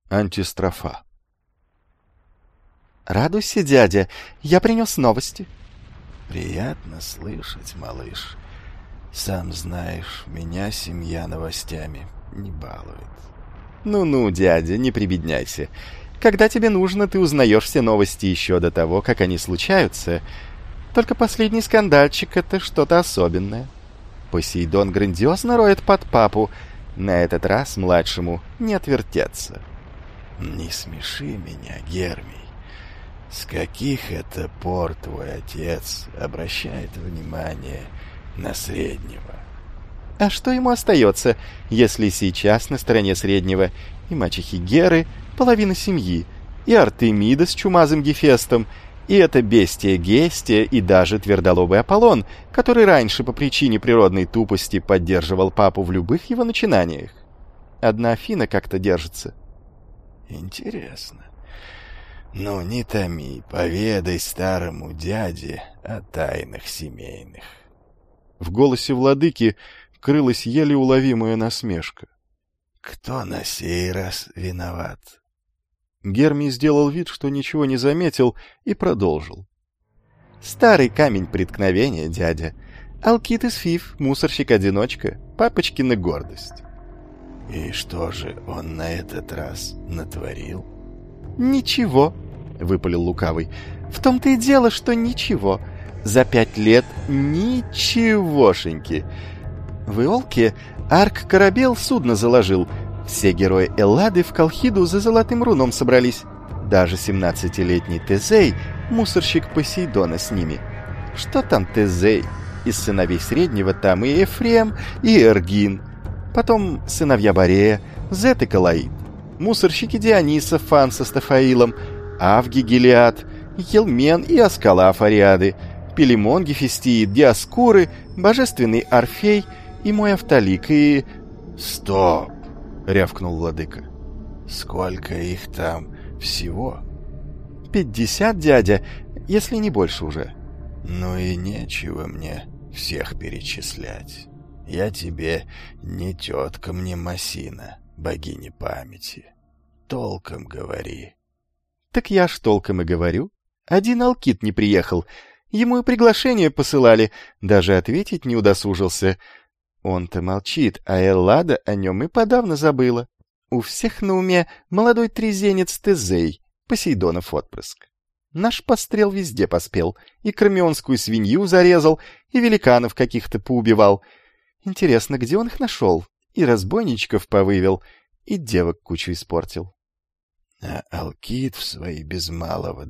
Антистрофа. Радуйся, дядя, я принес новости. Приятно слышать, малыш. Сам знаешь, меня семья новостями не балует. Ну-ну, дядя, не прибедняйся. Когда тебе нужно, ты узнаешь все новости еще до того, как они случаются. Только последний скандальчик — это что-то особенное. Посейдон грандиозно роет под папу. На этот раз младшему не отвертеться. Не смеши меня, Гермий. С каких это пор твой отец обращает внимание на среднего? А что ему остается, если сейчас на стороне среднего и мачехи Геры половина семьи, и Артемида с чумазым Гефестом, и это бестия Гестия, и даже твердолобый Аполлон, который раньше по причине природной тупости поддерживал папу в любых его начинаниях? Одна Афина как-то держится. Интересно. Ну, не томи, поведай старому дяде о тайнах семейных. В голосе владыки крылась еле уловимая насмешка. Кто на сей раз виноват? Гермий сделал вид, что ничего не заметил, и продолжил. Старый камень преткновения, дядя. Алкит из Фиф, мусорщик-одиночка, папочкина гордость. И что же он на этот раз натворил? «Ничего», — выпалил лукавый. «В том-то и дело, что ничего. За 5 лет ничегошеньки. В Иолке Арк-корабел судно заложил. Все герои Эллады в Колхиду за золотым руном собрались. Даже 17-летний Тезей, мусорщик Посейдона с ними. Что там Тезей? Из сыновей Среднего там и Эфрем, и Эргин. Потом сыновья Борея, Зет и Калаид. Мусорщики Диониса, Фан со Стафаилом, Авги Гелиад, Елмен и Аскалаф Ариады, Пелемон Гефестиид, Диаскуры, божественный Орфей и мой Автолик, и... «Стоп!» — рявкнул владыка. «Сколько их там всего?» 50, дядя, если не больше уже». «Ну и нечего мне всех перечислять. Я тебе не тетка Мнемосина, богиня памяти. Толком говори». «Так я ж толком и говорю. Один Алкит не приехал. Ему и приглашение посылали, даже ответить не удосужился. Он-то молчит, а Эллада о нем и подавно забыла. У всех на уме молодой трезенец Тезей, Посейдонов отпрыск. Наш пострел везде поспел, и кромионскую свинью зарезал, и великанов каких-то поубивал. Интересно, где он их нашел? И разбойничков повывел, и девок кучу испортил». А Алкид в свои без малого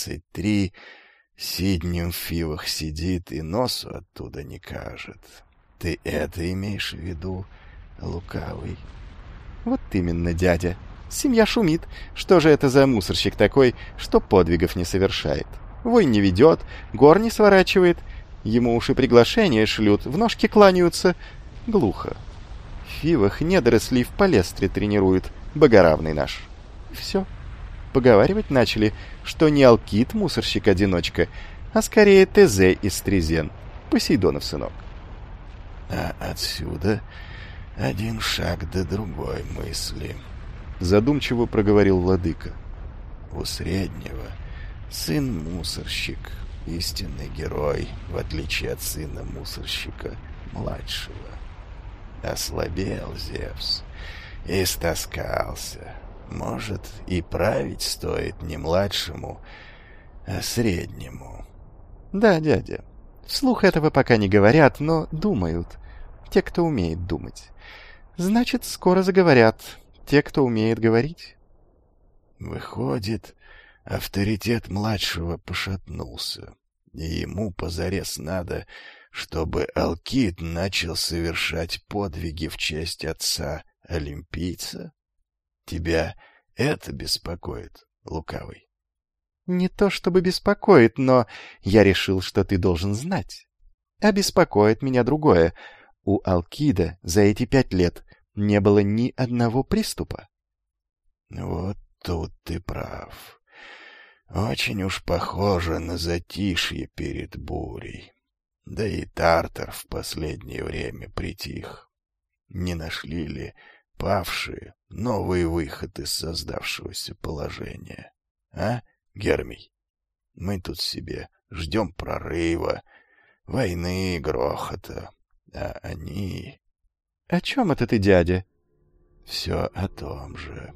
23 сиднем в фивах сидит и носу оттуда не кажет. Ты это имеешь в виду, лукавый? «Вот именно, дядя. Семья шумит. Что же это за мусорщик такой, что подвигов не совершает? Войн не ведет, гор не сворачивает. Ему уж и приглашения шлют, в ножки кланяются. Глухо. В фивах недорослей в палестре тренируют, богоравный наш. И все. Поговаривать начали, что не Алкит мусорщик-одиночка, а скорее Тезей из Трезен, Посейдонов сынок». А отсюда один шаг до другой мысли. Задумчиво проговорил владыка. У среднего сын мусорщик, истинный герой, в отличие от сына мусорщика младшего. Ослабел Зевс, истаскался. Может, и править стоит не младшему, а среднему. «Да, дядя. Вслух этого пока не говорят, но думают. Те, кто умеет думать. Значит, скоро заговорят. Те, кто умеет говорить». Выходит, авторитет младшего пошатнулся, и ему позарез надо, чтобы Алкид начал совершать подвиги в честь отца олимпийца? Тебя это беспокоит, лукавый? «Не то чтобы беспокоит, но я решил, что ты должен знать. А беспокоит меня другое. У Алкида за эти 5 лет не было ни одного приступа». Вот тут ты прав. Очень уж похоже на затишье перед бурей. Да и Тартар в последнее время притих. Не нашли ли Павшие — новый выход из создавшегося положения. А, Гермий? Мы тут себе ждем прорыва, войны, грохота, а они... — О чем это ты, дядя? — Все о том же.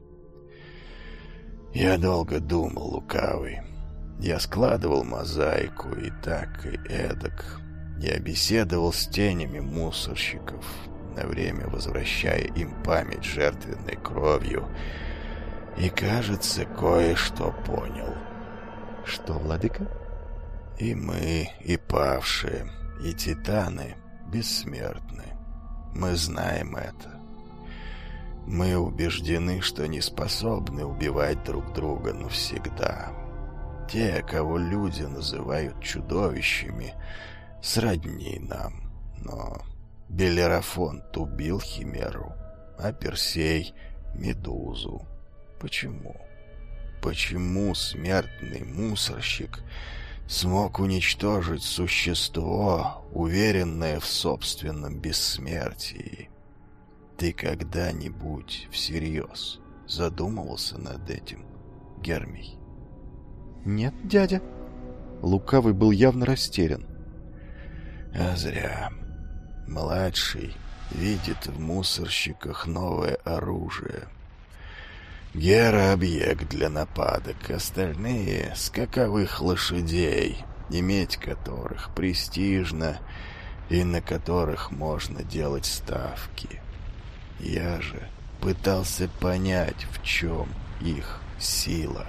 Я долго думал, лукавый. Я складывал мозаику и так, и эдак. Я беседовал с тенями мусорщиков, на время возвращая им память жертвенной кровью. И, кажется, кое-что понял. — Что, владыка? — И мы, и павшие, и титаны бессмертны. Мы знаем это. Мы убеждены, что не способны убивать друг друга навсегда. Те, кого люди называют чудовищами, сродни нам. Но Белерафонт убил Химеру, а Персей — Медузу. Почему? Почему смертный мусорщик смог уничтожить существо, уверенное в собственном бессмертии? Ты когда-нибудь всерьез задумывался над этим, Гермий? — Нет, дядя. Лукавый был явно растерян. — А зря. Младший видит в мусорщиках новое оружие. Гера — объект для нападок, остальные — скаковых лошадей, иметь которых престижно и на которых можно делать ставки. Я же пытался понять, в чем их сила.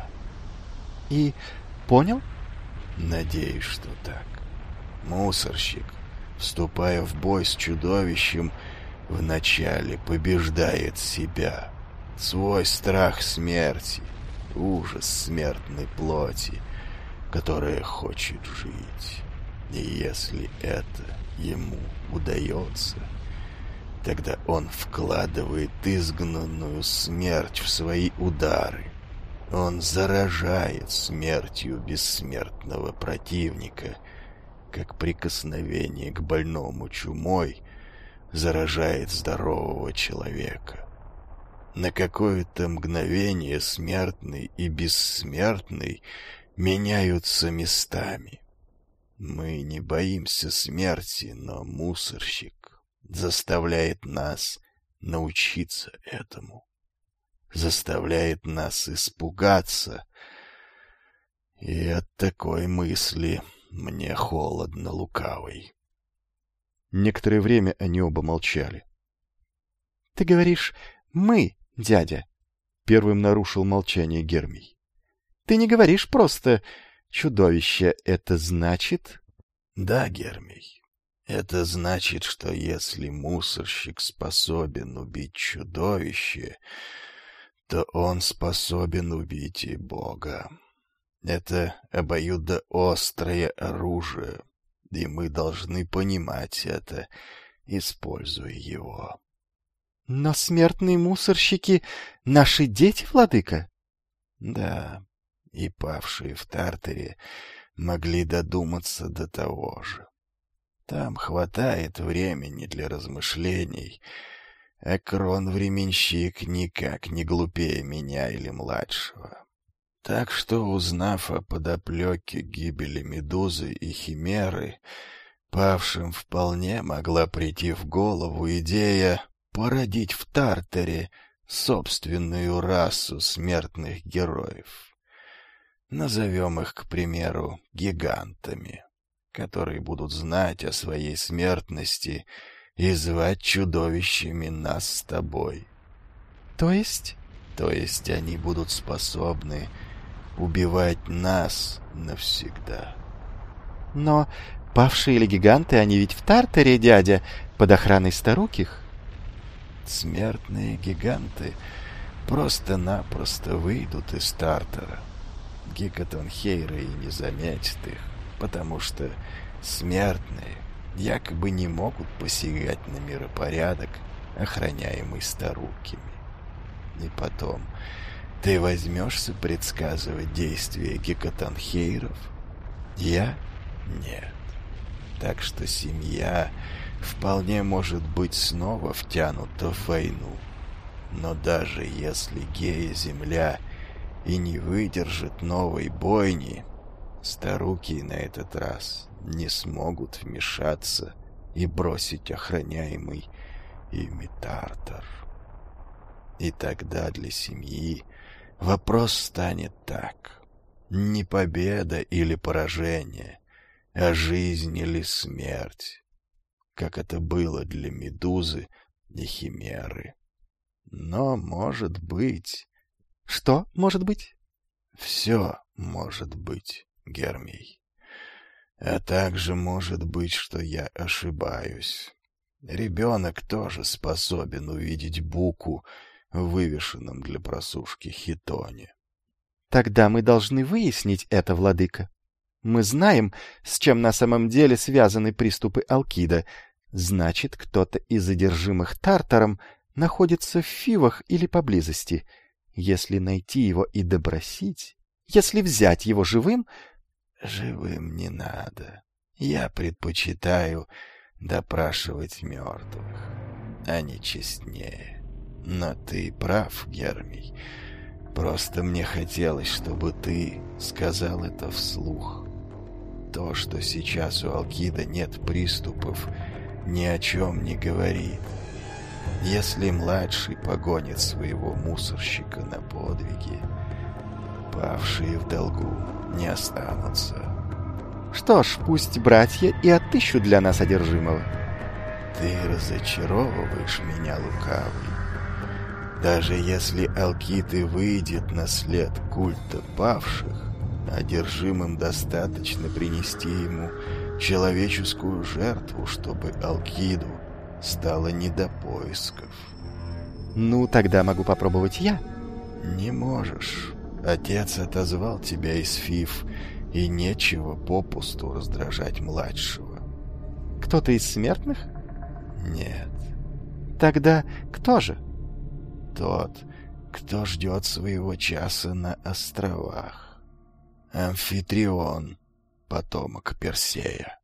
— И понял? — Надеюсь, что так. Мусорщик, вступая в бой с чудовищем, вначале побеждает себя, свой страх смерти, ужас смертной плоти, которая хочет жить. И если это ему удается, тогда он вкладывает изгнанную смерть в свои удары. Он заражает смертью бессмертного противника, как прикосновение к больному чумой заражает здорового человека. На какое-то мгновение смертный и бессмертный меняются местами. Мы не боимся смерти, но мусорщик заставляет нас научиться этому. Заставляет нас испугаться. И от такой мысли мне холодно, лукавый. Некоторое время они оба молчали. — Ты говоришь «мы», дядя? — первым нарушил молчание Гермий. — Ты не говоришь просто «чудовище» — это значит... — Да, Гермий. Это значит, что если мусорщик способен убить чудовище, то он способен убить и Бога. Это обоюдоострое оружие, и мы должны понимать это, используя его. — Но смертные мусорщики — наши дети, владыка? — Да, и павшие в Тартаре могли додуматься до того же. Там хватает времени для размышлений, а Крон-временщик никак не глупее меня или младшего. Так что, узнав о подоплеке гибели Медузы и Химеры, павшим вполне могла прийти в голову идея породить в Тартаре собственную расу смертных героев. Назовем их, к примеру, гигантами, которые будут знать о своей смертности и звать чудовищами нас с тобой. То есть? То есть они будут способны убивать нас навсегда. Но павшие или гиганты, они ведь в Тартаре, дядя, под охраной старуких. Смертные гиганты просто-напросто выйдут из Тартара. Гекатонхейры и не заметят их, потому что смертные якобы не могут посягать на миропорядок, охраняемый старукими. И потом, ты возьмешься предсказывать действия гекатонхейров? Я? Нет. Так что семья вполне может быть снова втянута в войну. Но даже если Гея-Земля и не выдержит новой бойни, старуки на этот раз не смогут вмешаться и бросить охраняемый ими Тартар. И тогда для семьи вопрос станет так: не победа или поражение, а жизнь или смерть, как это было для Медузы и Химеры. Но может быть... Что может быть? Все может быть, Гермий. А также может быть, что я ошибаюсь. Ребенок тоже способен увидеть буку в вывешенном для просушки хитоне. Тогда мы должны выяснить это, владыка. Мы знаем, с чем на самом деле связаны приступы Алкида. Значит, кто-то из одержимых Тартаром находится в Фивах или поблизости. Если найти его и допросить, если взять его живым... Живым не надо. Я предпочитаю допрашивать мертвых. Они честнее. Но ты прав, Гермий. Просто мне хотелось, чтобы ты сказал это вслух. То, что сейчас у Алкида нет приступов, ни о чем не говорит. Если младший погонит своего мусорщика на подвиги, павшие в долгу не останутся. Что ж, пусть братья и отыщут для нас одержимого. Ты разочаровываешь меня, лукавый. Даже если Алкид и выйдет на след культа павших, одержимым достаточно принести ему человеческую жертву, чтобы Алкиду стало не до поисков. Ну, тогда могу попробовать я. Не можешь. Отец отозвал тебя из Фив, и нечего попусту раздражать младшего. Кто-то из смертных? Нет. Тогда кто же? Тот, кто ждет своего часа на островах. Амфитрион, потомок Персея.